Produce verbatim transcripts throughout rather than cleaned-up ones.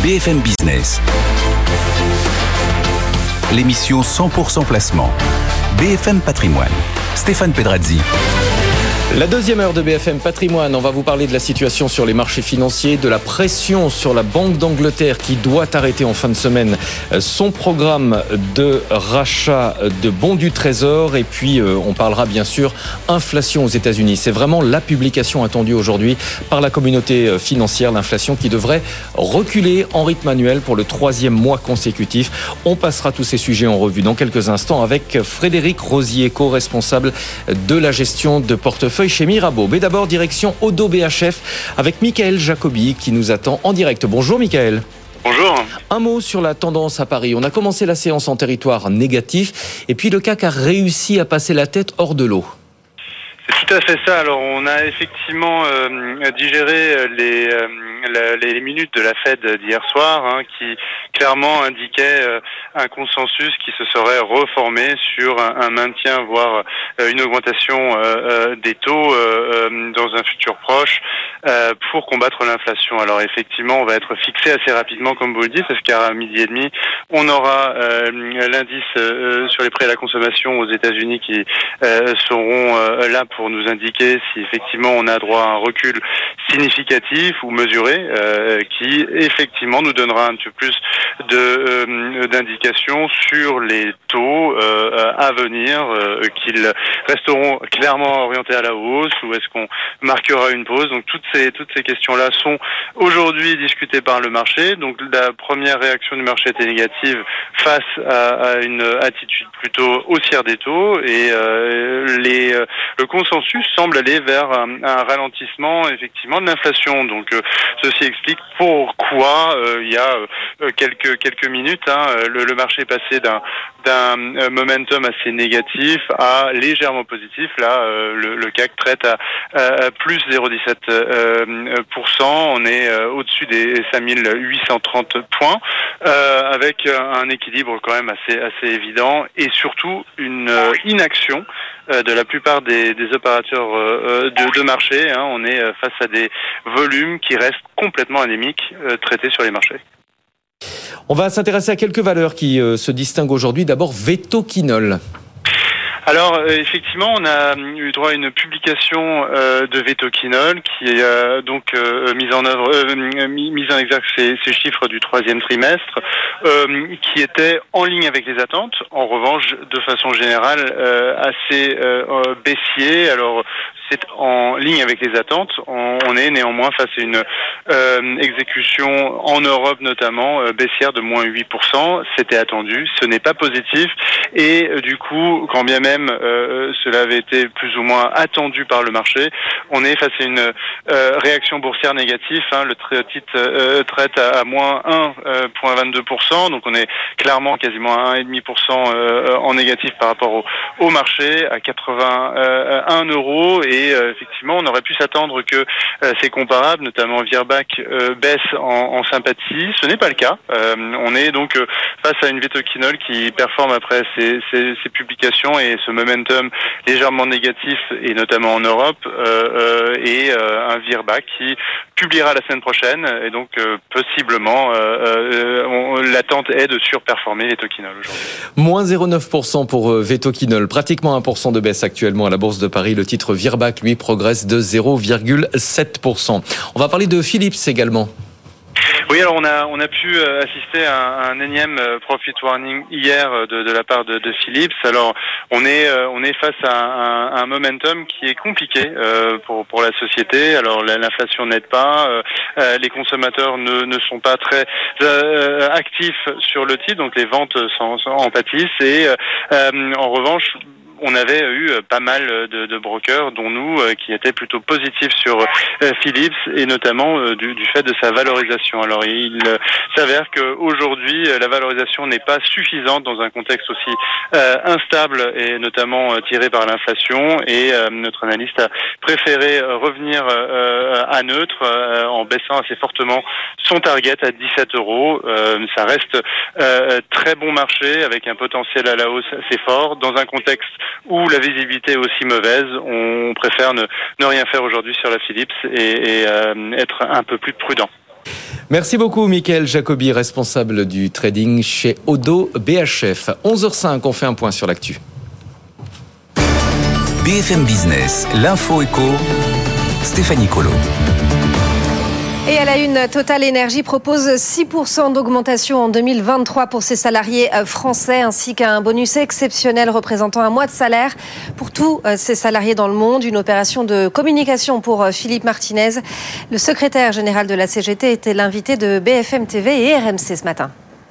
B F M Business. L'émission cent pour cent placement. B F M Patrimoine. Stéphane Pedrazzi. La deuxième heure de B F M Patrimoine, on va vous parler de la situation sur les marchés financiers, de la pression sur la Banque d'Angleterre qui doit arrêter en fin de semaine son programme de rachat de bons du Trésor. Et puis, on parlera bien sûr inflation aux États-Unis. C'est vraiment la publication attendue aujourd'hui par la communauté financière, l'inflation qui devrait reculer en rythme annuel pour le troisième mois consécutif. On passera tous ces sujets en revue dans quelques instants avec Frédéric Rosier, co-responsable de la gestion de portefeuille chez Mirabeau. Mais d'abord, direction Oddo B H F avec Michael Jacobi qui nous attend en direct. Bonjour Michael. Bonjour. Un mot sur la tendance à Paris. On a commencé la séance en territoire négatif et puis le C A C a réussi à passer la tête hors de l'eau. C'est tout à fait ça. Alors on a effectivement euh, digéré les, euh, les minutes de la Fed d'hier soir hein, qui clairement indiquaient euh, un consensus qui se serait reformé sur un, un maintien voire euh, une augmentation euh, euh, des taux euh, dans un futur proche euh, pour combattre l'inflation. Alors effectivement on va être fixé assez rapidement comme vous le dites parce qu'à midi et demi on aura euh, l'indice euh, sur les prix à la consommation aux États-Unis qui euh, seront euh, là pour nous indiquer si effectivement on a droit à un recul significatif ou mesuré euh, qui effectivement nous donnera un petit peu plus de euh, d'indications sur les taux euh, à venir, euh, qu'ils resteront clairement orientés à la hausse ou est-ce qu'on marquera une pause. Donc toutes ces toutes ces questions-là sont aujourd'hui discutées par le marché. Donc la première réaction du marché était négative face à, à une attitude plutôt haussière des taux et euh, les euh, le consensus semble aller vers un, un ralentissement effectivement de l'inflation. Donc euh, ceci explique pourquoi euh, il y a euh, quelques quelques minutes hein, le, le marché est passé d'un d'un momentum assez négatif à légèrement positif. Là euh, le, le C A C traite à, à plus zéro virgule dix-sept pour cent. On est euh, au-dessus des cinq mille huit cent trente points euh, avec un équilibre quand même assez assez évident et surtout une euh, inaction euh, de la plupart des, des opérateurs euh, de, de marché. Hein. On est face à des volumes qui restent complètement anémiques euh, traités sur les marchés. On va s'intéresser à quelques valeurs qui euh, se distinguent aujourd'hui. D'abord, Vetoquinol. Alors effectivement, on a eu droit à une publication euh, de Vetoquinol qui est euh, donc euh, mise en œuvre, euh, mise en exergue ces, ces chiffres du troisième trimestre, euh, qui étaient en ligne avec les attentes. En revanche, de façon générale, euh, assez euh, baissier. Alors c'est en ligne avec les attentes. On, on est néanmoins face à une euh, exécution en Europe notamment euh, baissière de moins huit pour cent. C'était attendu. Ce n'est pas positif. Et euh, du coup, quand bien même euh, cela avait été plus ou moins attendu par le marché, on est face à une euh, réaction boursière négative. Hein. Le titre euh, traite à, à moins un virgule vingt-deux pour cent. Donc on est clairement quasiment à un virgule cinq pour cent euh, en négatif par rapport au, au marché à quatre-vingt-un euros. Et Et euh, effectivement, on aurait pu s'attendre que euh, ces comparables, notamment Virbac, euh, baissent en, en sympathie. Ce n'est pas le cas. Euh, on est donc euh, face à une Vetoquinol qui performe après ses, ses, ses publications et ce momentum légèrement négatif, et notamment en Europe, euh, euh, et euh, un Virbac qui publiera la semaine prochaine. Et donc, euh, possiblement, euh, euh, on, l'attente est de surperformer Vetoquinol aujourd'hui. Moins zéro virgule neuf pour cent pour Vetoquinol, pratiquement un pour cent de baisse actuellement à la Bourse de Paris. Le titre Virbac, lui, progresse de zéro virgule sept pour cent. On va parler de Philips également. Oui, alors on a on a pu assister à un énième profit warning hier de, de la part de, de Philips. Alors on est on est face à un, un momentum qui est compliqué euh, pour pour la société. Alors l'inflation n'aide pas, euh, les consommateurs ne ne sont pas très euh, actifs sur le titre, donc les ventes s'en, s'en en pâtissent. Et euh, en revanche, on avait eu pas mal de, de brokers, dont nous, qui étaient plutôt positifs sur Philips et notamment du, du fait de sa valorisation. Alors il s'avère qu'aujourd'hui, la valorisation n'est pas suffisante dans un contexte aussi euh, instable et notamment euh, tiré par l'inflation. Et euh, notre analyste a préféré revenir euh, à neutre euh, en baissant assez fortement son target à dix-sept euros. Euh, ça reste euh, très bon marché avec un potentiel à la hausse assez fort dans un contexte où la visibilité est aussi mauvaise. On préfère ne, ne rien faire aujourd'hui sur la Philips et, et euh, être un peu plus prudent. Merci beaucoup, Mickaël Jacobi, responsable du trading chez Odo B H F. onze heures cinq, on fait un point sur l'actu. B F M Business, l'info éco, Stéphanie Colo. Et à la une, Total Energy propose six pour cent d'augmentation en deux mille vingt-trois pour ses salariés français, ainsi qu'un bonus exceptionnel représentant un mois de salaire pour tous ses salariés dans le monde. Une opération de communication pour Philippe Martinez. Le secrétaire général de la C G T était l'invité de B F M T V et R M C ce matin.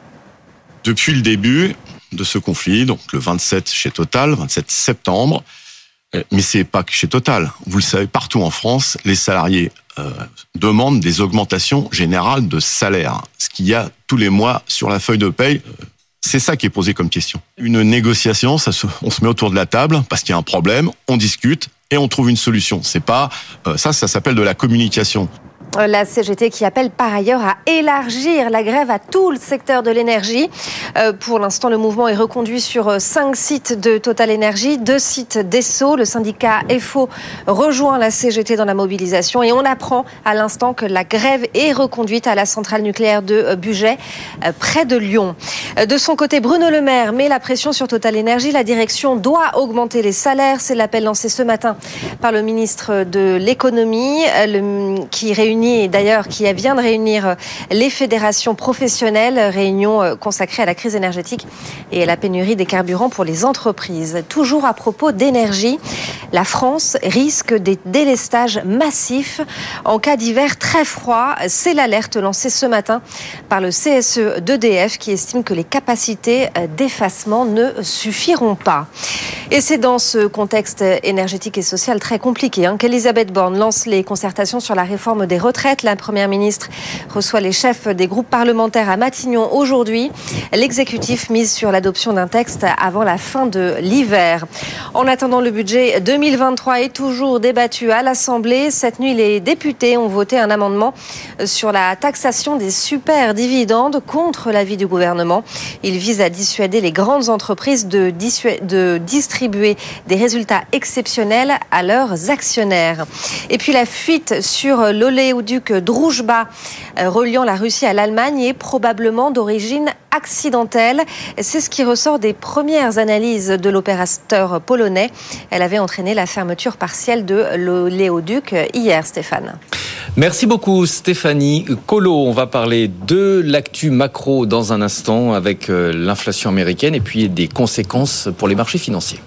Depuis le début de ce conflit, donc le vingt-sept chez Total, vingt-sept septembre, mais c'est pas que chez Total. Vous le savez, partout en France, les salariés euh, demandent des augmentations générales de salaire. Ce qu'il y a tous les mois sur la feuille de paye, c'est ça qui est posé comme question. Une négociation, ça se, on se met autour de la table parce qu'il y a un problème, on discute et on trouve une solution. C'est pas euh, ça, ça s'appelle de la communication. La C G T qui appelle par ailleurs à élargir la grève à tout le secteur de l'énergie. Euh, pour l'instant, le mouvement est reconduit sur cinq sites de Total Energy, deux sites d'Esso. Le syndicat F O rejoint la C G T dans la mobilisation et on apprend à l'instant que la grève est reconduite à la centrale nucléaire de Bugey, euh, près de Lyon. De son côté, Bruno Le Maire met la pression sur Total Energy. La direction doit augmenter les salaires. C'est l'appel lancé ce matin par le ministre de l'économie, le, qui réunit et d'ailleurs qui vient de réunir les fédérations professionnelles, réunion consacrée à la crise énergétique et à la pénurie des carburants pour les entreprises. Toujours à propos d'énergie, la France risque des délestages massifs en cas d'hiver très froid. C'est l'alerte lancée ce matin par le C S E d'E D F qui estime que les capacités d'effacement ne suffiront pas. Et c'est dans ce contexte énergétique et social très compliqué hein, qu'Elisabeth Borne lance les concertations sur la réforme des retraites. La Première ministre reçoit les chefs des groupes parlementaires à Matignon aujourd'hui. L'exécutif mise sur l'adoption d'un texte avant la fin de l'hiver. En attendant, le budget deux mille vingt-trois est toujours débattu à l'Assemblée. Cette nuit, les députés ont voté un amendement sur la taxation des super dividendes contre l'avis du gouvernement. Il vise à dissuader les grandes entreprises de, dissu- de distribuer des résultats exceptionnels à leurs actionnaires. Et puis la fuite sur l'oléoduc Druzhba reliant la Russie à l'Allemagne est probablement d'origine accidentelle. C'est ce qui ressort des premières analyses de l'opérateur polonais. Elle avait entraîné la fermeture partielle de l'oléoduc hier, Stéphane. Merci beaucoup Stéphanie Colo. On va parler de l'actu macro dans un instant avec l'inflation américaine et puis des conséquences pour les marchés financiers.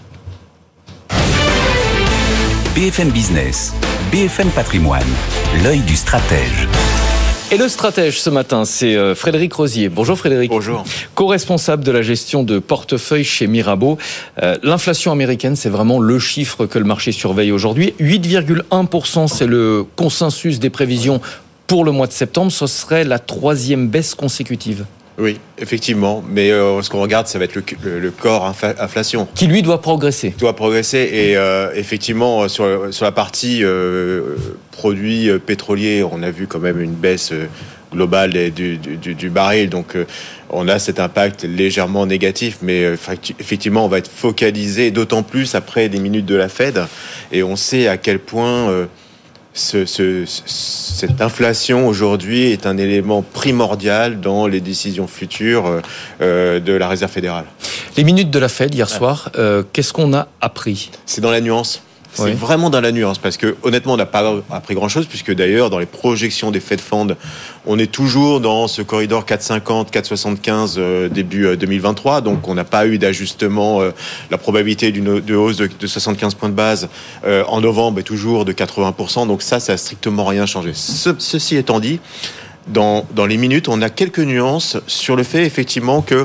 B F M Business, B F M Patrimoine, l'œil du stratège. Et le stratège ce matin, c'est Frédéric Rosier. Bonjour Frédéric. Bonjour. Co-responsable de la gestion de portefeuille chez Mirabeau. Euh, l'inflation américaine, c'est vraiment le chiffre que le marché surveille aujourd'hui. huit virgule un pour cent, c'est le consensus des prévisions pour le mois de septembre. Ce serait la troisième baisse consécutive. Oui, effectivement. Mais euh, ce qu'on regarde, ça va être le, le, le corps infa- inflation. Qui, lui, doit progresser. Doit progresser. Et euh, effectivement, sur, sur la partie euh, produits pétroliers, on a vu quand même une baisse globale du, du, du baril. Donc, euh, on a cet impact légèrement négatif. Mais euh, effectivement, on va être focalisé, d'autant plus après les minutes de la Fed. Et on sait à quel point... Euh, Ce, ce, cette inflation aujourd'hui est un élément primordial dans les décisions futures euh, de la Réserve fédérale. Les minutes de la Fed hier soir, euh, qu'est-ce qu'on a appris ? C'est dans la nuance. C'est oui. vraiment dans la nuance parce que honnêtement on n'a pas appris grand chose puisque d'ailleurs dans les projections des Fed Funds on est toujours dans ce corridor quatre virgule cinquante, quatre virgule soixante-quinze euh, début euh, deux mille vingt-trois, donc on n'a pas eu d'ajustement. Euh, la probabilité d'une de hausse de, de soixante-quinze points de base euh, en novembre est toujours de quatre-vingts pour cent, donc ça ça a strictement rien changé. Ce, ceci étant dit, dans, dans les minutes on a quelques nuances sur le fait effectivement que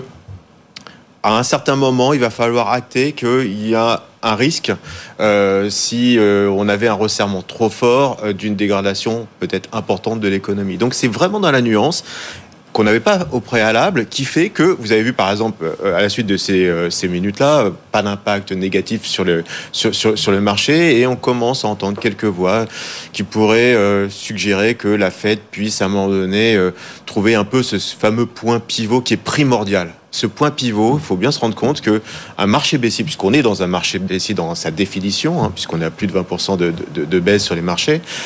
à un certain moment il va falloir acter qu'il y a un risque euh, si euh, on avait un resserrement trop fort euh, d'une dégradation peut-être importante de l'économie. Donc c'est vraiment dans la nuance qu'on n'avait pas au préalable, qui fait que, vous avez vu par exemple, euh, à la suite de ces, euh, ces minutes-là, euh, pas d'impact négatif sur le, sur, sur, sur le marché, et on commence à entendre quelques voix qui pourraient euh, suggérer que la Fed puisse à un moment donné euh, trouver un peu ce fameux point pivot qui est primordial. Ce point pivot, il faut bien se rendre compte qu'un marché baissier, puisqu'on est dans un marché baissier dans sa définition, hein, puisqu'on est à plus de vingt pour cent de, de, de baisse sur les marchés,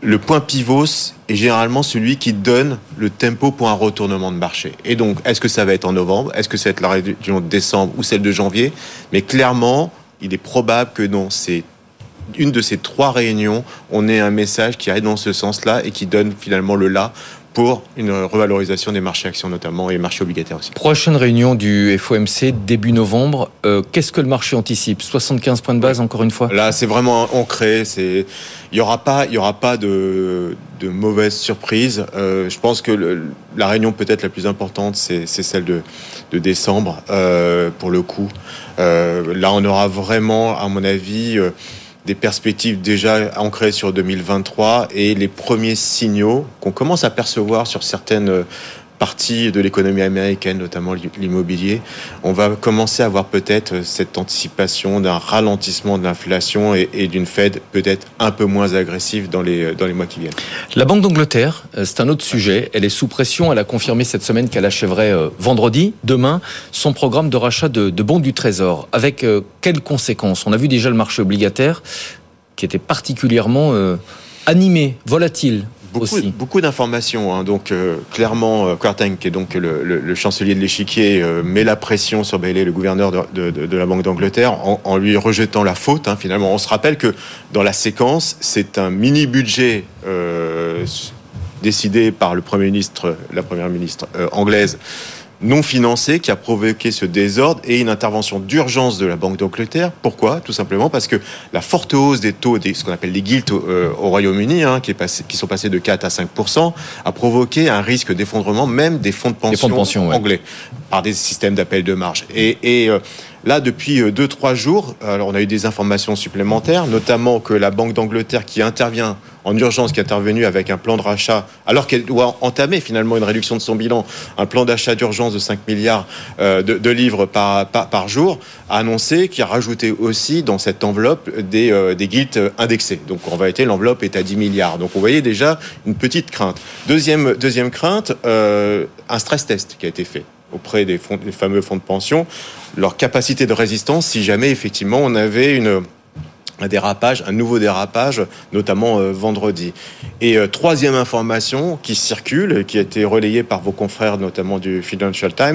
le point pivot est généralement celui qui donne le tempo pour un retournement de marché. Et donc, est-ce que ça va être en novembre ? Est-ce que ça va être la réunion de décembre ou celle de janvier ? Mais clairement, il est probable que dans ces, une de ces trois réunions, on ait un message qui aille dans ce sens-là et qui donne finalement le là pour une revalorisation des marchés actions notamment et marchés obligataires aussi. Prochaine réunion du F O M C début novembre. Euh, qu'est-ce que le marché anticipe ? soixante-quinze points de base oui. encore une fois ? Là, c'est vraiment ancré. C'est... Il n'y aura pas, il y aura pas de, de mauvaises surprises. Euh, je pense que le, la réunion peut-être la plus importante, c'est, c'est celle de, de décembre euh, pour le coup. Euh, là, on aura vraiment, à mon avis, euh, des perspectives déjà ancrées sur deux mille vingt-trois et les premiers signaux qu'on commence à percevoir sur certaines parties de l'économie américaine, notamment l'immobilier. On va commencer à avoir peut-être cette anticipation d'un ralentissement de l'inflation et, et d'une Fed peut-être un peu moins agressive dans les, dans les mois qui viennent. La Banque d'Angleterre, c'est un autre sujet. Elle est sous pression. Elle a confirmé cette semaine qu'elle achèverait vendredi, demain, son programme de rachat de, de bons du Trésor. Avec euh, quelles conséquences ? On a vu déjà le marché obligataire qui était particulièrement euh, animé, volatile. Beaucoup, beaucoup d'informations. Hein. Donc, euh, clairement, euh, Kwarteng, qui est donc le, le, le chancelier de l'échiquier, euh, met la pression sur Bailey, le gouverneur de, de, de la Banque d'Angleterre, en, en lui rejetant la faute. Hein, finalement, on se rappelle que dans la séquence, c'est un mini-budget euh, décidé par le Premier ministre, la Première ministre euh, anglaise, non financé, qui a provoqué ce désordre et une intervention d'urgence de la Banque d'Angleterre. Pourquoi ? Tout simplement parce que la forte hausse des taux, des, ce qu'on appelle les gilts au, euh, au Royaume-Uni, hein, qui, est passé, qui sont passés de quatre à cinq pour cent, a provoqué un risque d'effondrement même des fonds de pension, fonds de pension anglais, ouais. par des systèmes d'appel de marge. Et, et euh, là, depuis deux trois jours, alors on a eu des informations supplémentaires, notamment que la Banque d'Angleterre qui intervient en urgence, qui est intervenue avec un plan de rachat, alors qu'elle doit entamer finalement une réduction de son bilan, un plan d'achat d'urgence de cinq milliards euh, de, de livres par, par, par jour, a annoncé qu'il a rajouté aussi dans cette enveloppe des, euh, des gilts indexés. Donc en réalité, l'enveloppe est à dix milliards. Donc vous voyez déjà une petite crainte. Deuxième, deuxième crainte, euh, un stress test qui a été fait auprès des, fonds, des fameux fonds de pension, leur capacité de résistance si jamais effectivement on avait une... un dérapage, un nouveau dérapage, notamment euh, vendredi. Et euh, troisième information qui circule, qui a été relayée par vos confrères, notamment du Financial Times,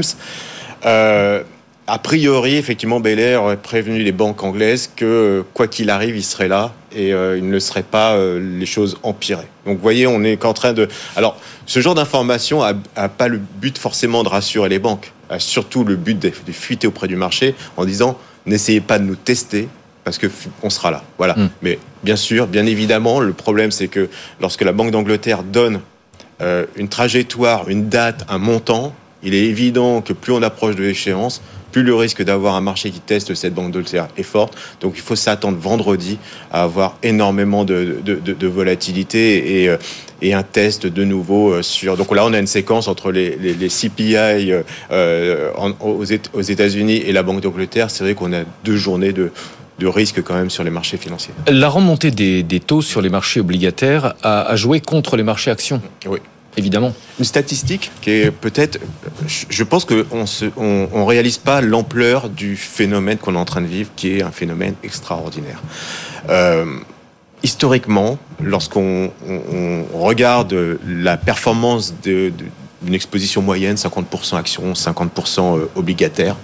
euh, a priori, effectivement, Bailey aurait prévenu les banques anglaises que, quoi qu'il arrive, il serait là et euh, il ne laisserait pas euh, les choses empirer. Donc, vous voyez, on est qu'en train de... Alors, ce genre d'information n'a pas le but forcément de rassurer les banques, a surtout le but de, de fuiter auprès du marché en disant « n'essayez pas de nous tester », parce qu'on sera là. Voilà. Mmh. Mais bien sûr, bien évidemment, le problème, c'est que lorsque la Banque d'Angleterre donne euh, une trajectoire, une date, un montant, il est évident que plus on approche de l'échéance, plus le risque d'avoir un marché qui teste cette Banque d'Angleterre est forte. Donc, il faut s'attendre vendredi à avoir énormément de, de, de, de volatilité et, et un test de nouveau sur... Donc là, on a une séquence entre les, les, les C P I euh, en, aux, aux États-Unis et la Banque d'Angleterre. C'est vrai qu'on a deux journées de... de risque quand même sur les marchés financiers. La remontée des, des taux sur les marchés obligataires a, a joué contre les marchés actions. Oui. Évidemment. Une statistique qui est peut-être... Je pense qu'on ne on, on réalise pas l'ampleur du phénomène qu'on est en train de vivre, qui est un phénomène extraordinaire. Euh, historiquement, lorsqu'on on, on regarde la performance de, de, d'une exposition moyenne, cinquante pour cent actions, cinquante pour cent obligataires,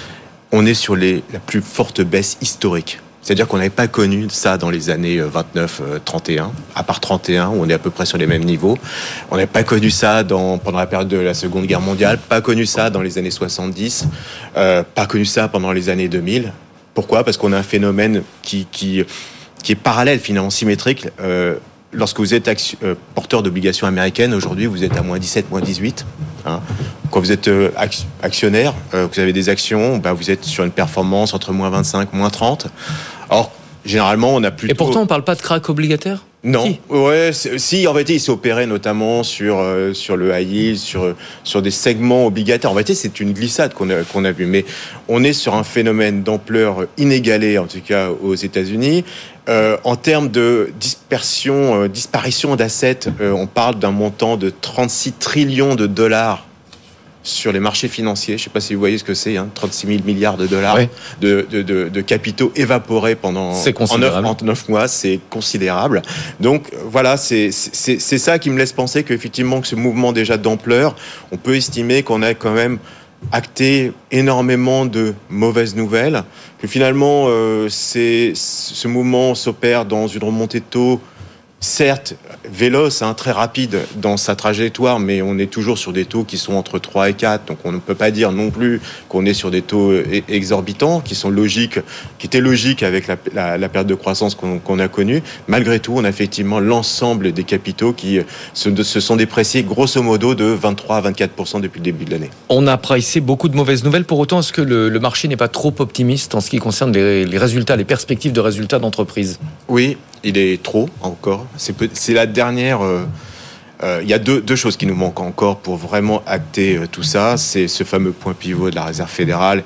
on est sur les, la plus forte baisse historique. C'est-à-dire qu'on n'avait pas connu ça dans les années vingt-neuf trente et un, à part trente et un, où on est à peu près sur les mêmes niveaux. On n'avait pas connu ça dans, pendant la période de la Seconde Guerre mondiale, pas connu ça dans les années soixante-dix, euh, pas connu ça pendant les années deux mille. Pourquoi ? Parce qu'on a un phénomène qui, qui, qui est parallèle, finalement symétrique. Euh, lorsque vous êtes action, euh, porteur d'obligations américaines, aujourd'hui, vous êtes à moins dix-sept, moins dix-huit. Hein. Quand vous êtes euh, actionnaire, euh, vous avez des actions, bah, vous êtes sur une performance entre moins vingt-cinq, moins trente. Or, généralement, on a plutôt... Et pourtant, on ne parle pas de crack obligataire ? Non, si. ouais, si en réalité il s'est opéré notamment sur euh, sur le high yield, sur sur des segments obligataires. En réalité, c'est une glissade qu'on a qu'on a vu, mais on est sur un phénomène d'ampleur inégalée, en tout cas aux États-Unis. Euh, en termes de dispersion, euh, disparition d'assets, euh, on parle d'un montant de trente-six trillions de dollars sur les marchés financiers. Je ne sais pas si vous voyez ce que c'est, hein, trente-six mille milliards de dollars oui. de, de, de, de capitaux évaporés pendant en neuf mois. C'est considérable. Donc voilà, c'est, c'est, c'est ça qui me laisse penser qu'effectivement, que ce mouvement déjà d'ampleur, on peut estimer qu'on a quand même acté énormément de mauvaises nouvelles, que finalement, euh, c'est, ce mouvement s'opère dans une remontée de taux, certes véloce, hein, très rapide dans sa trajectoire, mais on est toujours sur des taux qui sont entre trois et quatre, donc on ne peut pas dire non plus qu'on est sur des taux exorbitants, qui sont logiques, qui étaient logiques avec la, la, la période de croissance qu'on, qu'on a connue. Malgré tout, on a effectivement l'ensemble des capitaux qui se, se sont dépréciés grosso modo de vingt-trois à vingt-quatre pour cent depuis le début de l'année. On a pricé beaucoup de mauvaises nouvelles, pour autant est-ce que le, le marché n'est pas trop optimiste en ce qui concerne les, les résultats, les perspectives de résultats d'entreprise ? Oui, il est trop encore. C'est, peu, c'est la dernière. Euh, euh, il y a deux, deux choses qui nous manquent encore pour vraiment acter euh, tout ça. C'est ce fameux point pivot de la Réserve fédérale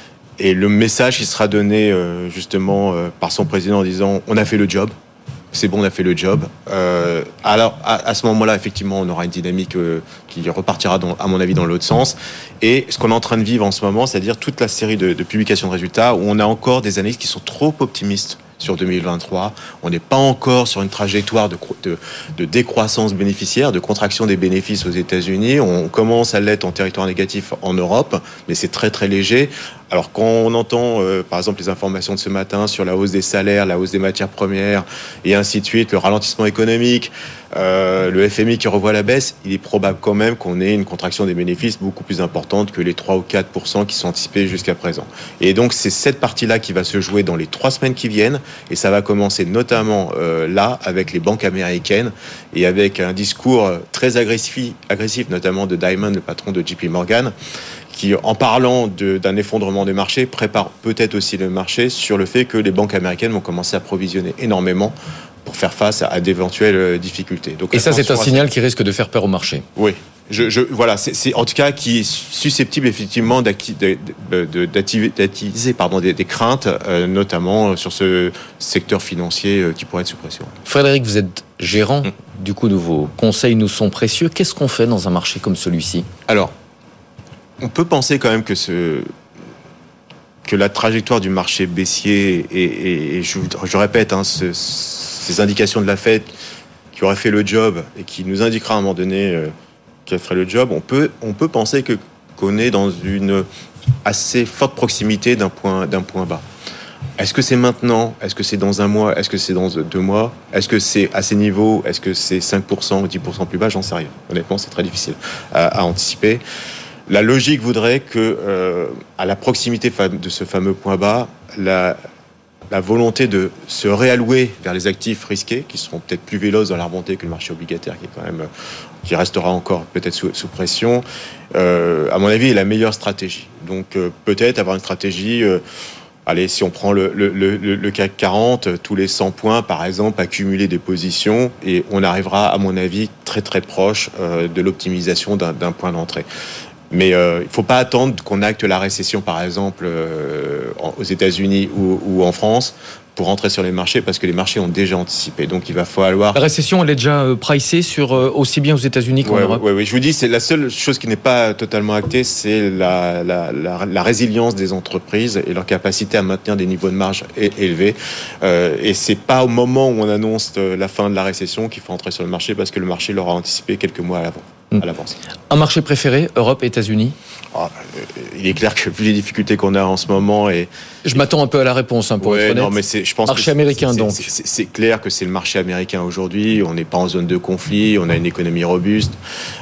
et le message qui sera donné euh, justement euh, par son président en disant on a fait le job. C'est bon, on a fait le job. Euh, alors, à, à ce moment-là, effectivement, on aura une dynamique euh, qui repartira, dans, à mon avis, dans l'autre sens. Et ce qu'on est en train de vivre en ce moment, c'est-à-dire toute la série de, de publications de résultats où on a encore des analystes qui sont trop optimistes sur deux mille vingt-trois. On n'est pas encore sur une trajectoire de, de, de décroissance bénéficiaire, de contraction des bénéfices aux États-Unis. On commence à l'être en territoire négatif en Europe, mais c'est très très léger. Alors quand on entend, euh, par exemple, les informations de ce matin sur la hausse des salaires, la hausse des matières premières, et ainsi de suite, le ralentissement économique, euh, le F M I qui revoit la baisse, il est probable quand même qu'on ait une contraction des bénéfices beaucoup plus importante que les trois ou quatre pour cent qui sont anticipés jusqu'à présent. Et donc c'est cette partie-là qui va se jouer dans les trois semaines qui viennent, et ça va commencer notamment euh, là, avec les banques américaines, et avec un discours très agressif, agressif notamment de Diamond, le patron de J P Morgan, qui, en parlant de, d'un effondrement des marchés, prépare peut-être aussi le marché sur le fait que les banques américaines vont commencer à provisionner énormément pour faire face à, à d'éventuelles difficultés. Donc, et ça, c'est un signal qui risque de faire peur au marché. Oui. Je, je, voilà, c'est, c'est en tout cas qui est susceptible effectivement d'acti, de, de, d'activer, d'attiser pardon, des, des craintes, euh, notamment sur ce secteur financier euh, qui pourrait être sous pression. Frédéric, vous êtes gérant, hum. du coup, de vos conseils nous sont précieux. Qu'est-ce qu'on fait dans un marché comme celui-ci ? Alors, on peut penser quand même que, ce, que la trajectoire du marché baissier et, et, et je, je répète, hein, ce, ces indications de la Fed qui aurait fait le job et qui nous indiquera à un moment donné euh, qu'elle ferait le job, on peut, on peut penser que, qu'on est dans une assez forte proximité d'un point, d'un point bas. Est-ce que c'est maintenant ? Est-ce que c'est dans un mois ? Est-ce que c'est dans deux mois ? Est-ce que c'est à ces niveaux ? Est-ce que c'est cinq pour cent ou dix pour cent plus bas ? J'en sais rien. Honnêtement, c'est très difficile à, à anticiper. La logique voudrait que, euh, à la proximité de ce fameux point bas, la, la volonté de se réallouer vers les actifs risqués, qui seront peut-être plus véloces dans la remontée que le marché obligataire, qui est quand même, qui restera encore peut-être sous, sous pression, euh, à mon avis, est la meilleure stratégie. Donc, euh, peut-être avoir une stratégie. Euh, Allez, si on prend le, le, le, le C A C quarante, tous les cent points, par exemple, accumuler des positions, et on arrivera, à mon avis, très très proche euh, de l'optimisation d'un, d'un point d'entrée. Mais euh, il ne faut pas attendre qu'on acte la récession, par exemple, euh, aux États-Unis ou, ou en France, pour rentrer sur les marchés, parce que les marchés ont déjà anticipé. Donc il va falloir... La récession, elle est déjà pricée sur, aussi bien aux États-Unis qu'en ouais, Europe. Oui, ouais, ouais. Je vous dis, c'est la seule chose qui n'est pas totalement actée, c'est la, la, la, la résilience des entreprises et leur capacité à maintenir des niveaux de marge élevés. Euh, et c'est pas au moment où on annonce la fin de la récession qu'il faut entrer sur le marché, parce que le marché l'aura anticipé quelques mois à l'avant. À l'avance. Un marché préféré, Europe, États-Unis ? Ah, il est clair que vu les difficultés qu'on a en ce moment, et je m'attends un peu à la réponse, hein, pour ouais, être honnête. Non, mais c'est, je pense marché que américain, c'est, donc. C'est, c'est, c'est clair que c'est le marché américain aujourd'hui. On n'est pas en zone de conflit, on a une économie robuste.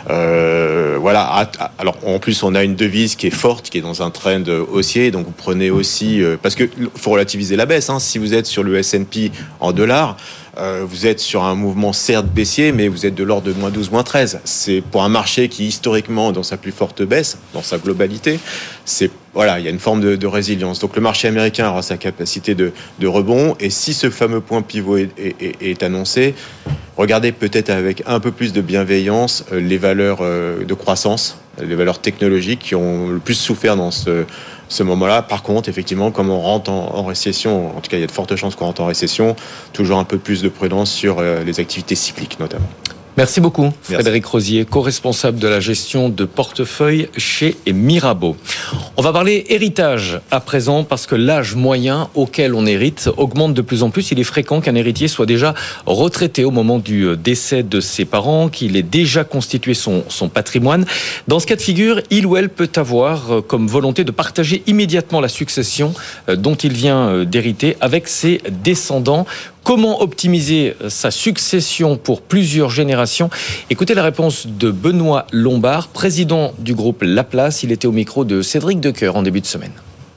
Euh, voilà. Alors en plus, on a une devise qui est forte, qui est dans un trend haussier. Donc vous prenez aussi, euh, parce que faut relativiser la baisse. Hein, si vous êtes sur le S and P en dollars, Euh, vous êtes sur un mouvement certes baissier, mais vous êtes de l'ordre de moins douze, moins treize. C'est pour un marché qui, historiquement, dans sa plus forte baisse, dans sa globalité, c'est, voilà, il y a une forme de, de résilience. Donc le marché américain aura sa capacité de, de rebond, et si ce fameux point pivot est, est, est, est annoncé, regardez peut-être avec un peu plus de bienveillance euh, les valeurs euh, de croissance, les valeurs technologiques qui ont le plus souffert dans ce ce moment-là. Par contre, effectivement, comme on rentre en, en récession, en tout cas, il y a de fortes chances qu'on rentre en récession, toujours un peu plus de prudence sur euh, les activités cycliques, notamment. Merci beaucoup, Frédéric Merci. Rosier, co-responsable de la gestion de portefeuille chez Mirabeau. On va parler héritage à présent parce que l'âge moyen auquel on hérite augmente de plus en plus. Il est fréquent qu'un héritier soit déjà retraité au moment du décès de ses parents, qu'il ait déjà constitué son, son patrimoine. Dans ce cas de figure, il ou elle peut avoir comme volonté de partager immédiatement la succession dont il vient d'hériter avec ses descendants. Comment optimiser sa succession pour plusieurs générations ? Écoutez la réponse de Benoît Lombard, président du groupe Laplace. Il était au micro de Cédric Decoeur en début de semaine.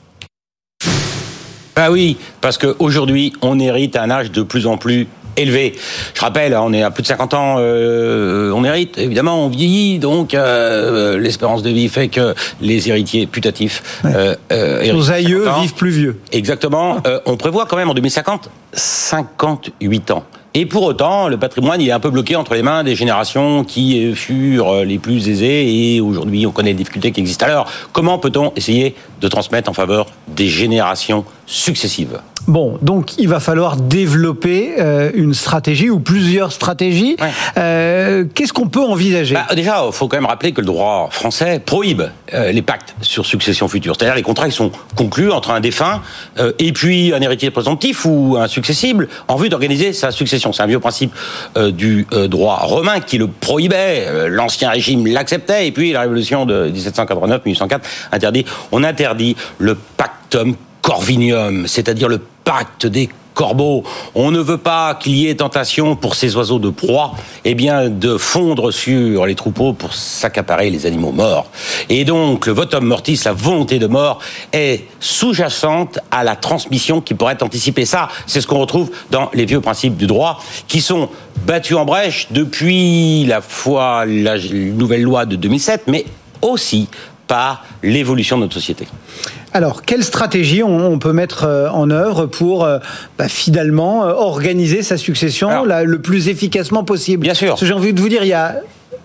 Ah oui, parce qu'aujourd'hui, on hérite à un âge de plus en plus élevé. Je rappelle, on est à plus de cinquante ans, euh, on hérite, évidemment, on vieillit, donc euh, l'espérance de vie fait que les héritiers putatifs... Ouais. Euh, euh, Nos aïeux vivent plus vieux. Exactement. Euh, on prévoit quand même en deux mille cinquante, cinquante-huit ans. Et pour autant, le patrimoine, il est un peu bloqué entre les mains des générations qui furent les plus aisées et aujourd'hui, on connaît les difficultés qui existent. Alors, comment peut-on essayer de transmettre en faveur des générations successives ? Bon, donc il va falloir développer euh, une stratégie ou plusieurs stratégies. Ouais. Euh, qu'est-ce qu'on peut envisager ? Bah, déjà, il faut quand même rappeler que le droit français prohibe euh, les pactes sur succession future. C'est-à-dire les contrats qui sont conclus entre un défunt euh, et puis un héritier présomptif ou un successible en vue d'organiser sa succession. C'est un vieux principe euh, du euh, droit romain qui le prohibait. Euh, l'ancien régime l'acceptait et puis la révolution de dix-sept cent quatre-vingt-neuf mille huit cent quatre interdit. On interdit le pactum corvinium, c'est-à-dire le pacte des corbeaux. On ne veut pas qu'il y ait tentation pour ces oiseaux de proie, eh bien, de fondre sur les troupeaux pour s'accaparer les animaux morts. Et donc, le votum mortis, la volonté de mort, est sous-jacente à la transmission qui pourrait être anticipée. Ça, c'est ce qu'on retrouve dans les vieux principes du droit, qui sont battus en brèche depuis la fois la nouvelle loi de deux mille sept, mais aussi par l'évolution de notre société. Alors, quelle stratégie on peut mettre en œuvre pour bah, finalement organiser sa succession Alors, la, le plus efficacement possible ? Bien sûr. Parce que j'ai envie de vous dire, il y a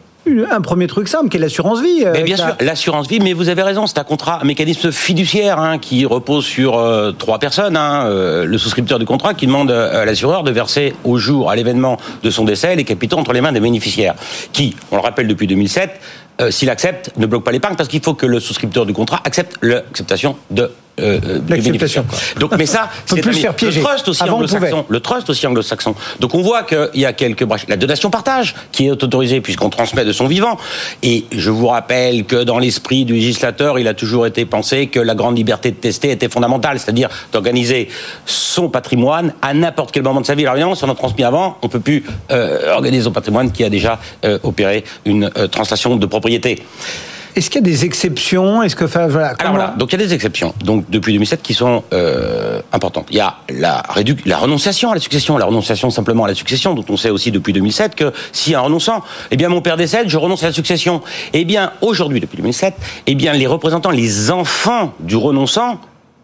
un premier truc simple, qui est l'assurance vie. Mais bien sûr, l'assurance vie, mais vous avez raison, c'est un contrat, un mécanisme fiduciaire hein, qui repose sur euh, trois personnes. Hein, euh, le souscripteur du contrat qui demande à l'assureur de verser au jour, à l'événement de son décès, les capitaux entre les mains des bénéficiaires. Qui, on le rappelle depuis deux mille sept, euh, s'il accepte, ne bloque pas l'épargne parce qu'il faut que le souscripteur du contrat accepte l'acceptation de Euh, l'acceptation. Donc, mais ça, c'est plus faire piéger. Le trust aussi anglo-saxon. Le trust aussi anglo-saxon. Donc, on voit qu'il y a quelques brèches. La donation-partage, qui est autorisée puisqu'on transmet de son vivant. Et je vous rappelle que dans l'esprit du législateur, il a toujours été pensé que la grande liberté de tester était fondamentale, c'est-à-dire d'organiser son patrimoine à n'importe quel moment de sa vie. Alors évidemment, si on a transmis avant, on peut plus euh, organiser son patrimoine qui a déjà euh, opéré une euh, translation de propriété. Est-ce qu'il y a des exceptions ? Est-ce que, enfin, voilà, Alors voilà, donc il y a des exceptions. Donc depuis deux mille sept qui sont euh, importantes. Il y a la, rédu- la renonciation à la succession, la renonciation simplement à la succession, dont on sait aussi depuis deux mille sept que si un renonçant, eh bien mon père décède, je renonce à la succession. Eh bien aujourd'hui depuis deux mille sept, eh bien les représentants, les enfants du renonçant,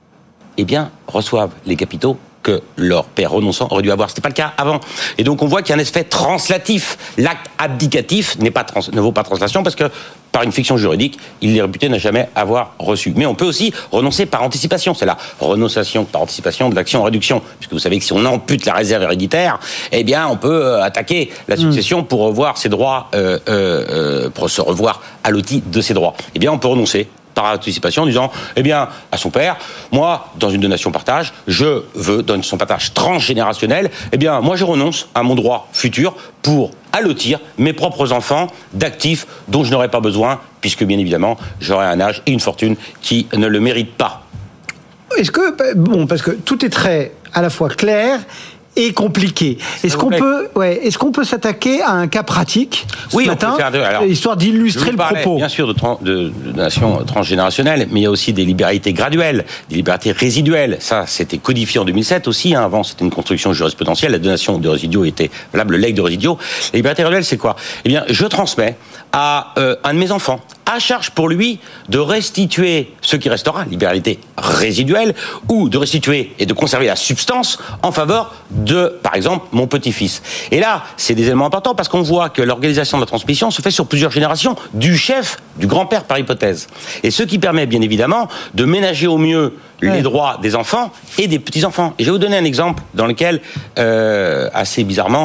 eh bien reçoivent les capitaux que leur père renonçant aurait dû avoir. C'était pas le cas avant. Et donc on voit qu'il y a un aspect translatif. L'acte abdicatif n'est pas trans- ne vaut pas translation parce que par une fiction juridique, il est réputé n'a jamais avoir reçu. Mais on peut aussi renoncer par anticipation. C'est la renonciation par anticipation de l'action en réduction. Puisque vous savez que si on ampute la réserve héréditaire, eh bien, on peut attaquer la succession pour revoir ses droits, euh, euh, pour se revoir allotis de ses droits. Eh bien, on peut renoncer par anticipation en disant, eh bien, à son père, moi, dans une donation-partage, je veux, dans son partage transgénérationnel, eh bien, moi, je renonce à mon droit futur pour allotir mes propres enfants d'actifs dont je n'aurais pas besoin, puisque, bien évidemment, j'aurai un âge et une fortune qui ne le méritent pas. Est-ce que, bon, parce que tout est très, à la fois clair et compliqué. Est-ce qu'on peut, ouais, est-ce qu'on peut s'attaquer à un cas pratique ce oui, matin, on peut faire de, alors, histoire d'illustrer le propos. Bien sûr, de, trans, de, de donation transgénérationnelle, mais il y a aussi des libéralités graduelles, des libéralités résiduelles. Ça, c'était codifié en deux mille sept aussi. Hein. Avant, c'était une construction jurisprudentielle. La donation de résiduaux était valable, le legs de résiduaux. La liberté graduelle, c'est quoi ? Eh bien, je transmets à euh, un de mes enfants, à charge pour lui de restituer ce qui restera, libéralité résiduelle, ou de restituer et de conserver la substance en faveur de, par exemple, mon petit-fils. Et là, c'est des éléments importants parce qu'on voit que l'organisation de la transmission se fait sur plusieurs générations, du chef, du grand-père par hypothèse. Et ce qui permet, bien évidemment, de ménager au mieux ouais. les droits des enfants et des petits-enfants. Et je vais vous donner un exemple dans lequel, euh, assez bizarrement,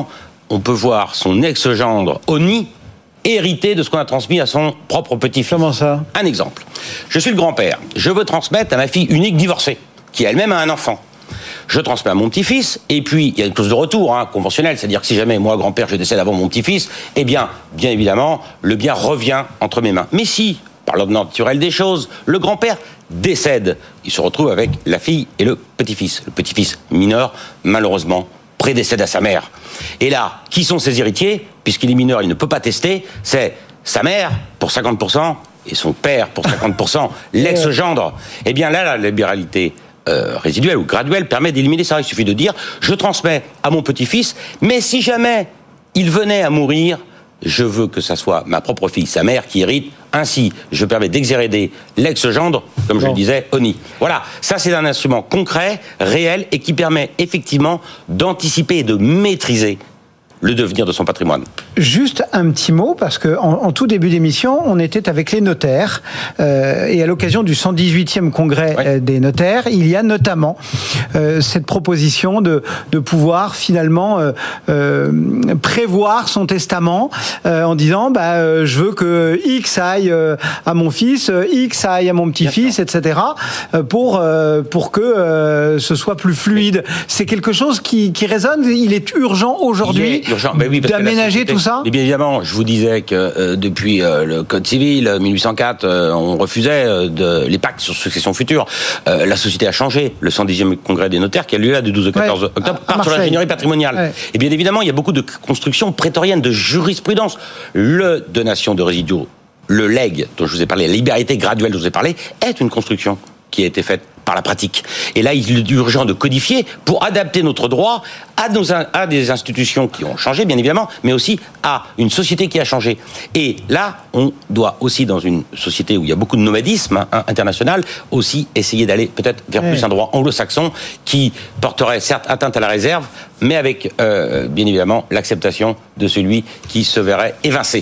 on peut voir son ex-gendre Oni hériter de ce qu'on a transmis à son propre petit-fils. Comment ça ? Un exemple. Je suis le grand-père. Je veux transmettre à ma fille unique divorcée, qui elle-même a un enfant. Je transmets à mon petit-fils, et puis il y a une clause de retour hein, conventionnelle, c'est-à-dire que si jamais moi, grand-père, je décède avant mon petit-fils, eh bien, bien évidemment, le bien revient entre mes mains. Mais si, par l'ordre naturel des choses, le grand-père décède, il se retrouve avec la fille et le petit-fils. Le petit-fils mineur, malheureusement, prédécède à sa mère. Et là, qui sont ses héritiers ? Puisqu'il est mineur, il ne peut pas tester, c'est sa mère pour cinquante pour cent et son père pour cinquante pour cent, l'ex-gendre. Eh bien là, la libéralité euh, résiduelle ou graduelle permet d'éliminer ça. Il suffit de dire, je transmets à mon petit-fils, mais si jamais il venait à mourir, je veux que ça soit ma propre fille, sa mère, qui hérite. Ainsi, je permets d'exhéréder l'ex-gendre, comme je le disais, Oni. Voilà, ça c'est un instrument concret, réel, et qui permet effectivement d'anticiper et de maîtriser le devenir de son patrimoine. Juste un petit mot, parce que en, en tout début d'émission, on était avec les notaires, euh, et à l'occasion du cent dix-huitième congrès ouais. des notaires, il y a notamment euh, cette proposition de, de pouvoir finalement euh, euh, prévoir son testament euh, en disant bah, euh, je veux que X aille euh, à mon fils, X aille à mon petit-fils, et cetera, pour, euh, pour que euh, ce soit plus fluide. C'est quelque chose qui, qui résonne, il est urgent aujourd'hui ben oui, d'aménager tout ça. Et bien évidemment, je vous disais que euh, depuis euh, le Code civil, mille huit cent quatre, euh, on refusait euh, de, les pactes sur succession future. Euh, la société a changé. Le cent dixième congrès des notaires, qui a lieu là du douze au quatorze ouais, octobre, part sur l'ingénierie patrimoniale. Ouais. Et bien évidemment, il y a beaucoup de constructions prétoriennes, de jurisprudence. Le donation de résiduaux, le legs, dont je vous ai parlé, la libéralité graduelle dont je vous ai parlé, est une construction qui a été faite par la pratique. Et là, il est urgent de codifier pour adapter notre droit à, nos, à des institutions qui ont changé, bien évidemment, mais aussi à une société qui a changé. Et là, on doit aussi, dans une société où il y a beaucoup de nomadisme hein, international, aussi essayer d'aller peut-être vers ouais. plus un droit anglo-saxon qui porterait certes atteinte à la réserve, mais avec, euh, bien évidemment, l'acceptation de celui qui se verrait évincé.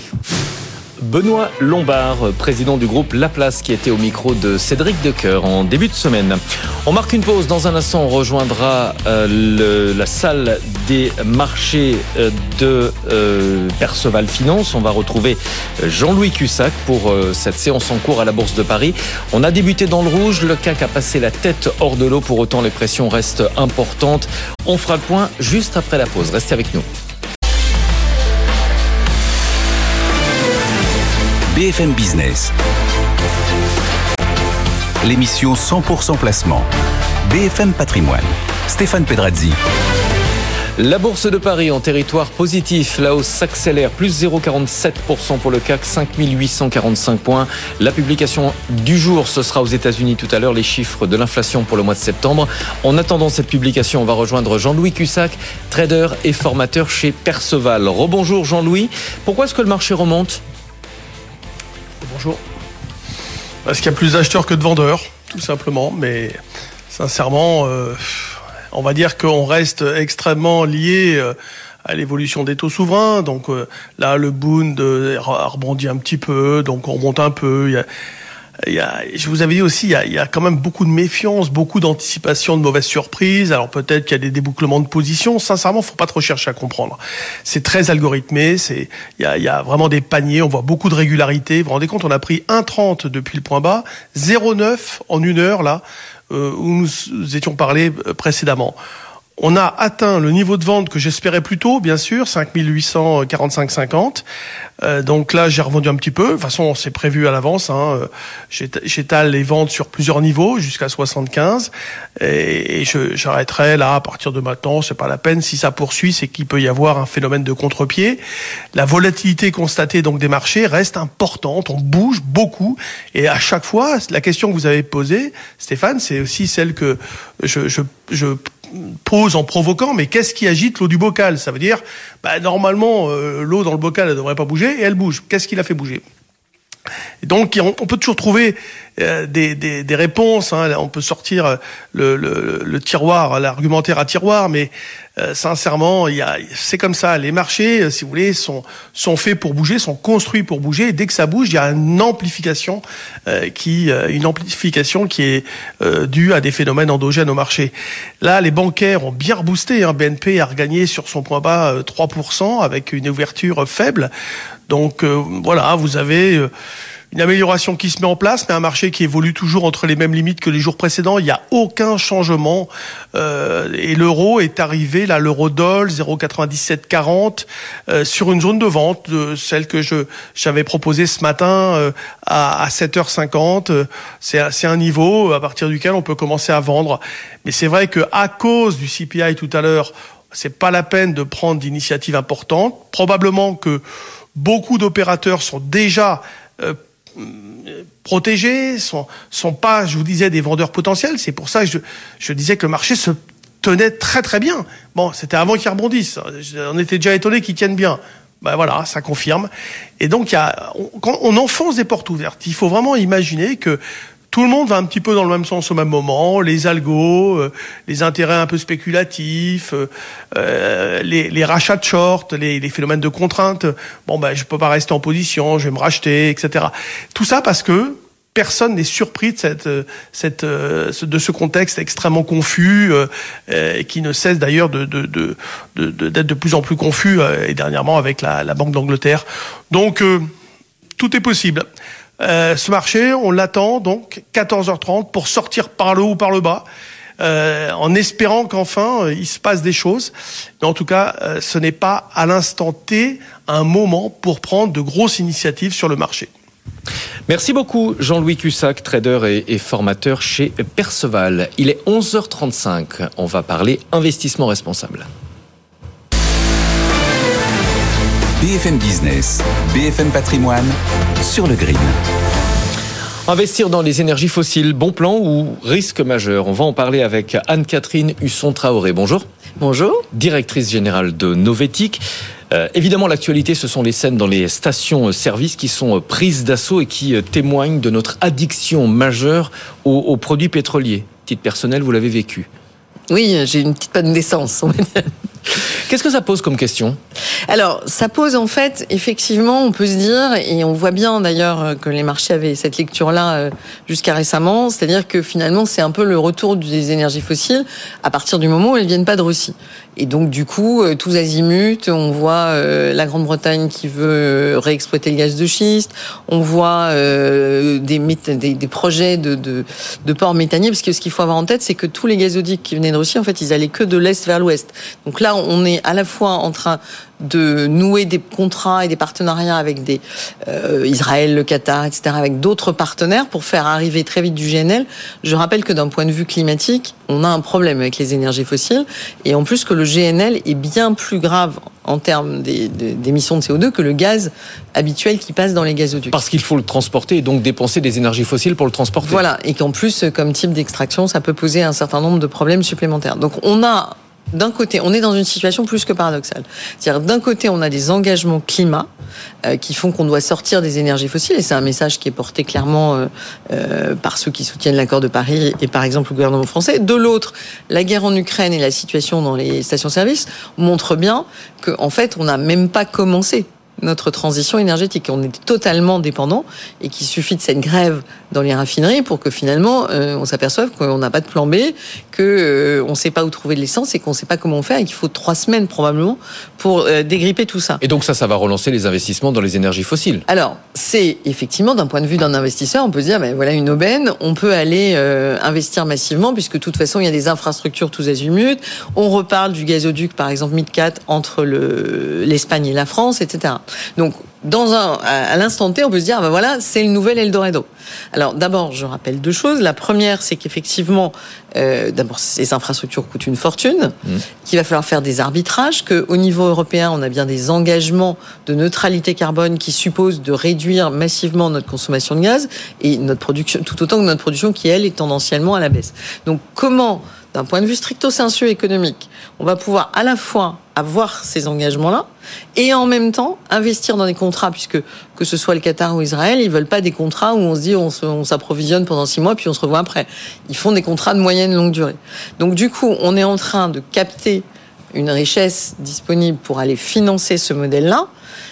Benoît Lombard, président du groupe Laplace, qui était au micro de Cédric Decoeur en début de semaine. On marque une pause. Dans un instant, on rejoindra euh, le, la salle des marchés de euh, Perceval Finance. On va retrouver Jean-Louis Cussac pour euh, cette séance en cours à la Bourse de Paris. On a débuté dans le rouge. Le C A C a passé la tête hors de l'eau. Pour autant, les pressions restent importantes. On fera le point juste après la pause. Restez avec nous. B F M Business, l'émission cent pour cent placement, B F M Patrimoine, Stéphane Pedrazzi. La Bourse de Paris en territoire positif, la hausse s'accélère, plus zéro virgule quarante-sept pour cent pour le C A C, cinq mille huit cent quarante-cinq points. La publication du jour, ce sera aux États-Unis tout à l'heure, les chiffres de l'inflation pour le mois de septembre. En attendant cette publication, on va rejoindre Jean-Louis Cussac, trader et formateur chez Perceval. Rebonjour Jean-Louis, pourquoi est-ce que le marché remonte ? Bonjour. Parce qu'il y a plus d'acheteurs que de vendeurs, tout simplement. Mais sincèrement, euh, on va dire qu'on reste extrêmement lié euh, à l'évolution des taux souverains. Donc euh, là, le Bund euh, a rebondi un petit peu, donc on remonte un peu. Il y a, il y a, je vous avais dit aussi, il y, a, il y a quand même beaucoup de méfiance, beaucoup d'anticipation de mauvaises surprises. Alors peut-être qu'il y a des débouclements de position. Sincèrement, faut pas trop chercher à comprendre. C'est très algorithmé. C'est, il y a, il y a vraiment des paniers. On voit beaucoup de régularité. Vous vous rendez compte, on a pris un virgule trente depuis le point bas, zéro virgule neuf en une heure là euh, où nous étions parlé précédemment. On a atteint le niveau de vente que j'espérais plus tôt, bien sûr, cinq mille huit cent quarante-cinq virgule cinquante. Euh, donc là, j'ai revendu un petit peu. De toute façon, c'est prévu à l'avance. Hein. J'étale les ventes sur plusieurs niveaux jusqu'à soixante-quinze. Et, et je, j'arrêterai là à partir de maintenant. C'est pas la peine. Si ça poursuit, c'est qu'il peut y avoir un phénomène de contre-pied. La volatilité constatée donc des marchés reste importante. On bouge beaucoup. Et à chaque fois, la question que vous avez posée, Stéphane, c'est aussi celle que je, je, je pose en provoquant, mais qu'est-ce qui agite l'eau du bocal ? Ça veut dire, bah, normalement, euh, l'eau dans le bocal, elle ne devrait pas bouger, et elle bouge. Qu'est-ce qui la fait bouger ? Et donc, on, on peut toujours trouver euh, des, des, des réponses. Hein. On peut sortir le, le, le tiroir, l'argumentaire à tiroir, mais euh, sincèrement, il y a, c'est comme ça. Les marchés, si vous voulez, sont, sont faits pour bouger, sont construits pour bouger. Et dès que ça bouge, il y a une amplification euh, qui, euh, une amplification qui est euh, due à des phénomènes endogènes au marché. Là, les bancaires ont bien reboosté. Hein. B N P a regagné sur son point bas euh, trois pour cent avec une ouverture faible. Donc euh, voilà, vous avez euh, une amélioration qui se met en place, mais un marché qui évolue toujours entre les mêmes limites que les jours précédents. Il n'y a aucun changement. Euh, et l'euro est arrivé, là, l'euro-dollar, zéro virgule quatre-vingt-dix-sept quarante, euh, sur une zone de vente, de celle que je j'avais proposée ce matin euh, à, à sept heures cinquante. C'est, c'est un niveau à partir duquel on peut commencer à vendre. Mais c'est vrai que à cause du C P I tout à l'heure, c'est pas la peine de prendre d'initiatives importantes. Probablement que beaucoup d'opérateurs sont déjà euh, protégés, sont sont pas, je vous disais, des vendeurs potentiels. C'est pour ça que je, je disais que le marché se tenait très très bien. Bon, c'était avant qu'il rebondisse. On était déjà étonnés qu'il tienne bien. Ben voilà, ça confirme. Et donc, il y a, on, quand on enfonce des portes ouvertes, il faut vraiment imaginer que tout le monde va un petit peu dans le même sens au même moment. Les algos, euh, les intérêts un peu spéculatifs, euh, les, les rachats de short, les, les phénomènes de contrainte. Bon, ben, je peux pas rester en position, je vais me racheter, et cetera. Tout ça parce que personne n'est surpris de cette, cette, de ce contexte extrêmement confus, euh, qui ne cesse d'ailleurs de, de, de, de, d'être de plus en plus confus, euh, et dernièrement avec la, la Banque d'Angleterre. Donc, euh, tout est possible. Euh, ce marché, on l'attend donc quatorze heures trente pour sortir par le haut ou par le bas, euh, en espérant qu'enfin euh, il se passe des choses. Mais en tout cas, euh, ce n'est pas à l'instant T un moment pour prendre de grosses initiatives sur le marché. Merci beaucoup Jean-Louis Cussac, trader et, et formateur chez Perceval. Il est onze heures trente-cinq, on va parler investissement responsable. B F M Business, B F M Patrimoine, sur le green. Investir dans les énergies fossiles, bon plan ou risque majeur? On va en parler avec Anne-Catherine Husson-Traoré. Bonjour. Bonjour. Directrice générale de Novetic. Euh, évidemment, l'actualité, ce sont les scènes dans les stations-service qui sont prises d'assaut et qui témoignent de notre addiction majeure aux, aux produits pétroliers. Titre personnel, vous l'avez vécu. Oui, j'ai une petite panne d'essence, on va dire. Qu'est-ce que ça pose comme question ? Alors, ça pose en fait, effectivement, on peut se dire, et on voit bien d'ailleurs que les marchés avaient cette lecture-là jusqu'à récemment, c'est-à-dire que finalement, c'est un peu le retour des énergies fossiles à partir du moment où elles viennent pas de Russie. Et donc, du coup, tous azimuts, on voit euh, la Grande-Bretagne qui veut réexploiter le gaz de schiste, on voit euh, des, des, des projets de, de, de ports méthaniers, parce que ce qu'il faut avoir en tête, c'est que tous les gazoducs qui venaient de Russie, en fait, ils allaient que de l'Est vers l'Ouest. Donc là, on est à la fois en train de nouer des contrats et des partenariats avec des euh, Israël, le Qatar, et cetera, avec d'autres partenaires pour faire arriver très vite du G N L. Je rappelle que d'un point de vue climatique, on a un problème avec les énergies fossiles, et en plus que le G N L est bien plus grave en termes des, des, d'émissions de C O deux que le gaz habituel qui passe dans les gazoducs. Parce qu'il faut le transporter et donc dépenser des énergies fossiles pour le transporter. Voilà, et qu'en plus, comme type d'extraction, ça peut poser un certain nombre de problèmes supplémentaires. Donc on a d'un côté, on est dans une situation plus que paradoxale. C'est-à-dire, d'un côté, on a des engagements climat euh, qui font qu'on doit sortir des énergies fossiles, et c'est un message qui est porté clairement euh, euh, par ceux qui soutiennent l'accord de Paris et par exemple le gouvernement français. De l'autre, la guerre en Ukraine et la situation dans les stations-service montrent bien qu'en fait, on n'a même pas commencé notre transition énergétique. On est totalement dépendant et qu'il suffit de cette grève dans les raffineries pour que finalement euh, on s'aperçoive qu'on n'a pas de plan B, que euh, on ne sait pas où trouver de l'essence et qu'on ne sait pas comment faire et qu'il faut trois semaines probablement pour euh, dégripper tout ça. Et donc ça, ça va relancer les investissements dans les énergies fossiles. Alors, c'est effectivement d'un point de vue d'un investisseur, on peut se dire, ben voilà une aubaine, on peut aller euh, investir massivement puisque de toute façon il y a des infrastructures tous azimuts. On reparle du gazoduc par exemple MidCat entre le, l'Espagne et la France, et cetera. Donc, dans un, à l'instant T, on peut se dire, ben voilà, c'est le nouvel Eldorado. Alors, d'abord, je rappelle deux choses. La première, c'est qu'effectivement, euh, d'abord, ces infrastructures coûtent une fortune, mmh. qu'il va falloir faire des arbitrages, qu'au niveau européen, on a bien des engagements de neutralité carbone qui supposent de réduire massivement notre consommation de gaz et notre production, tout autant que notre production qui, elle, est tendanciellement à la baisse. Donc, comment d'un point de vue stricto sensu économique, on va pouvoir à la fois avoir ces engagements-là et en même temps investir dans des contrats, puisque que ce soit le Qatar ou Israël, ils veulent pas des contrats où on se dit on, se, on s'approvisionne pendant six mois puis on se revoit après. Ils font des contrats de moyenne longue durée. Donc du coup, on est en train de capter une richesse disponible pour aller financer ce modèle-là,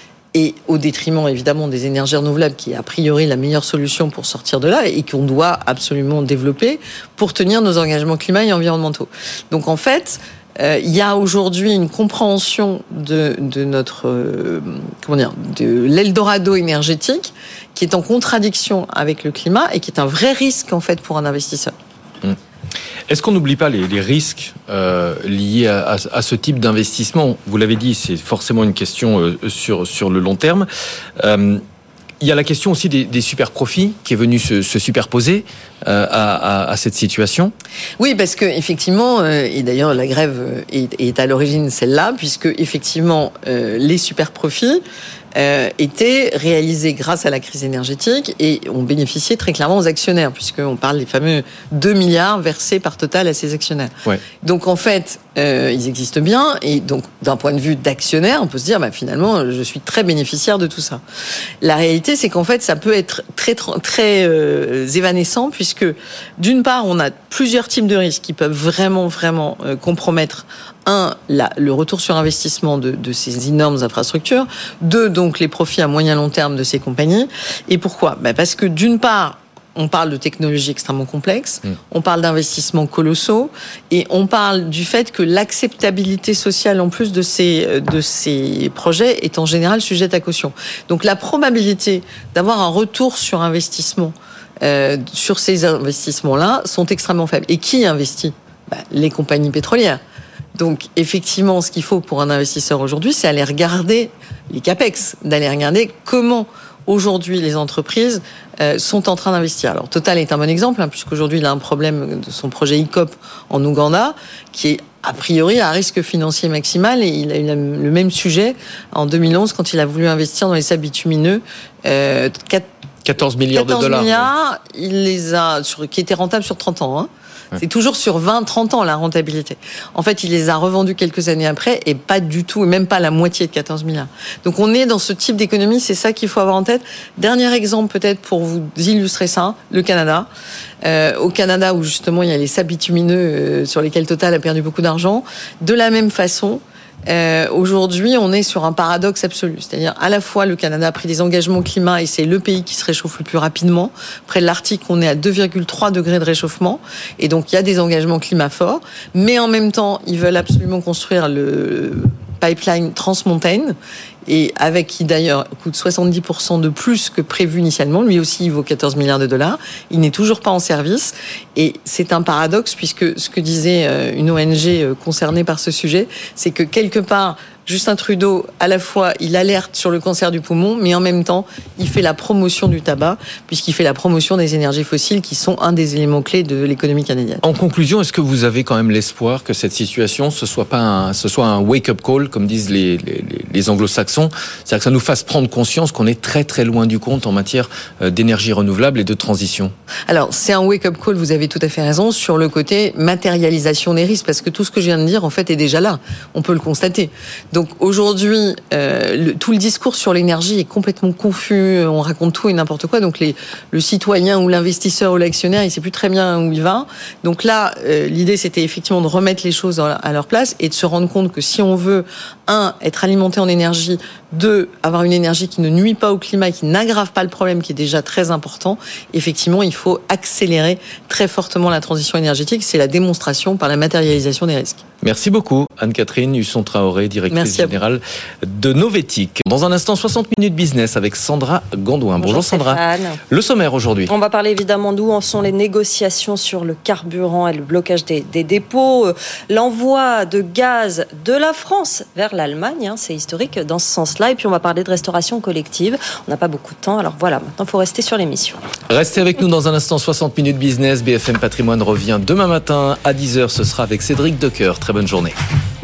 et au détriment évidemment des énergies renouvelables, qui est a priori la meilleure solution pour sortir de là et qu'on doit absolument développer pour tenir nos engagements climat et environnementaux. Donc en fait, euh, il y a aujourd'hui une compréhension de, de notre euh, comment dire, de l'Eldorado énergétique qui est en contradiction avec le climat et qui est un vrai risque en fait pour un investisseur. Mmh. Est-ce qu'on n'oublie pas les, les risques euh, liés à, à, à ce type d'investissement ? Vous l'avez dit, c'est forcément une question euh, sur, sur le long terme. Euh, il y a la question aussi des, des super profits qui est venue se, se superposer euh, à, à, à cette situation. Oui, parce que effectivement, euh, et d'ailleurs la grève est, est à l'origine celle-là, puisque effectivement euh, les super profits Euh, étaient réalisés grâce à la crise énergétique et ont bénéficié très clairement aux actionnaires, puisqu'on parle des fameux deux milliards versés par Total à ses actionnaires. Ouais. Donc en fait, euh, ils existent bien, et donc d'un point de vue d'actionnaire, on peut se dire bah, finalement, je suis très bénéficiaire de tout ça. La réalité, c'est qu'en fait, ça peut être très, très euh, évanescent, puisque d'une part, on a plusieurs types de risques qui peuvent vraiment, vraiment euh, compromettre un, la, le retour sur investissement de, de ces énormes infrastructures. Deux, donc les profits à moyen long terme de ces compagnies. Et pourquoi ? Ben parce que d'une part, on parle de technologies extrêmement complexes, mmh. on parle d'investissements colossaux, et on parle du fait que l'acceptabilité sociale en plus de ces, de ces projets est en général sujette à caution. Donc la probabilité d'avoir un retour sur investissement euh, sur ces investissements-là sont extrêmement faibles. Et qui investit ? Ben, les compagnies pétrolières. Donc, effectivement, ce qu'il faut pour un investisseur aujourd'hui, c'est aller regarder les capex, d'aller regarder comment aujourd'hui les entreprises euh, sont en train d'investir. Alors, Total est un bon exemple, hein, puisqu'aujourd'hui, il a un problème de son projet I C O P en Ouganda, qui est a priori à risque financier maximal, et il a eu le même sujet en deux mille onze quand il a voulu investir dans les sables bitumineux. Euh, quatorze milliards de dollars. quatorze milliards, il les a, sur, qui étaient rentables sur trente ans, hein. C'est toujours sur vingt à trente ans la rentabilité. En fait, il les a revendus quelques années après et pas du tout, et même pas la moitié de quatorze milliards. Donc on est dans ce type d'économie, c'est ça qu'il faut avoir en tête. Dernier exemple peut-être pour vous illustrer ça, le Canada. Euh, au Canada où justement il y a les sables bitumineux euh, sur lesquels Total a perdu beaucoup d'argent. De la même façon, Euh, aujourd'hui, on est sur un paradoxe absolu. C'est-à-dire, à la fois, le Canada a pris des engagements climat et c'est le pays qui se réchauffe le plus rapidement. Près de l'Arctique, on est à deux virgule trois degrés de réchauffement. Et donc, il y a des engagements climat forts. Mais en même temps, ils veulent absolument construire le pipeline Trans Mountain, et avec qui d'ailleurs coûte soixante-dix pour cent de plus que prévu initialement. Lui aussi, il vaut quatorze milliards de dollars. Il n'est toujours pas en service. Et c'est un paradoxe, puisque ce que disait une O N G concernée par ce sujet, c'est que quelque part, Justin Trudeau, à la fois, il alerte sur le cancer du poumon, mais en même temps, il fait la promotion du tabac, puisqu'il fait la promotion des énergies fossiles, qui sont un des éléments clés de l'économie canadienne. En conclusion, est-ce que vous avez quand même l'espoir que cette situation, ce soit pas un, ce soit un wake-up call, comme disent les, les, les anglo-saxons, c'est-à-dire que ça nous fasse prendre conscience qu'on est très très loin du compte en matière d'énergie renouvelable et de transition? Alors, c'est un wake-up call, vous avez tout à fait raison, sur le côté matérialisation des risques, parce que tout ce que je viens de dire, en fait, est déjà là. On peut le constater. Donc aujourd'hui, euh, le, tout le discours sur l'énergie est complètement confus, on raconte tout et n'importe quoi, donc les, le citoyen ou l'investisseur ou l'actionnaire, il ne sait plus très bien où il va. Donc là, euh, l'idée, c'était effectivement de remettre les choses à leur place et de se rendre compte que si on veut, un, être alimenté en énergie, deux, avoir une énergie qui ne nuit pas au climat et qui n'aggrave pas le problème, qui est déjà très important, effectivement, il faut accélérer très fortement la transition énergétique. C'est la démonstration par la matérialisation des risques. Merci beaucoup, Anne-Catherine Husson-Traoré, directrice générale de Novetic. Dans un instant, soixante minutes business avec Sandra Gondouin. Bonjour, Bonjour Sandra. Stéphane. Le sommaire aujourd'hui. On va parler évidemment d'où en sont les négociations sur le carburant et le blocage des, des dépôts, l'envoi de gaz de la France vers l'Allemagne, hein, c'est historique dans ce sens-là. Et puis on va parler de restauration collective. On n'a pas beaucoup de temps, alors voilà, maintenant il faut rester sur l'émission. Restez avec nous dans un instant, soixante minutes business. B F M Patrimoine revient demain matin à dix heures. Ce sera avec Cédric Decoeur. Très bonne journée.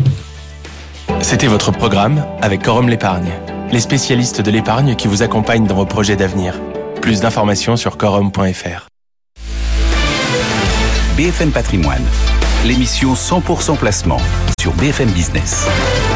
C'était votre programme avec Corum l'Épargne, les spécialistes de l'épargne qui vous accompagnent dans vos projets d'avenir. Plus d'informations sur corum point f r. B F M Patrimoine, l'émission cent pour cent placement sur B F M Business.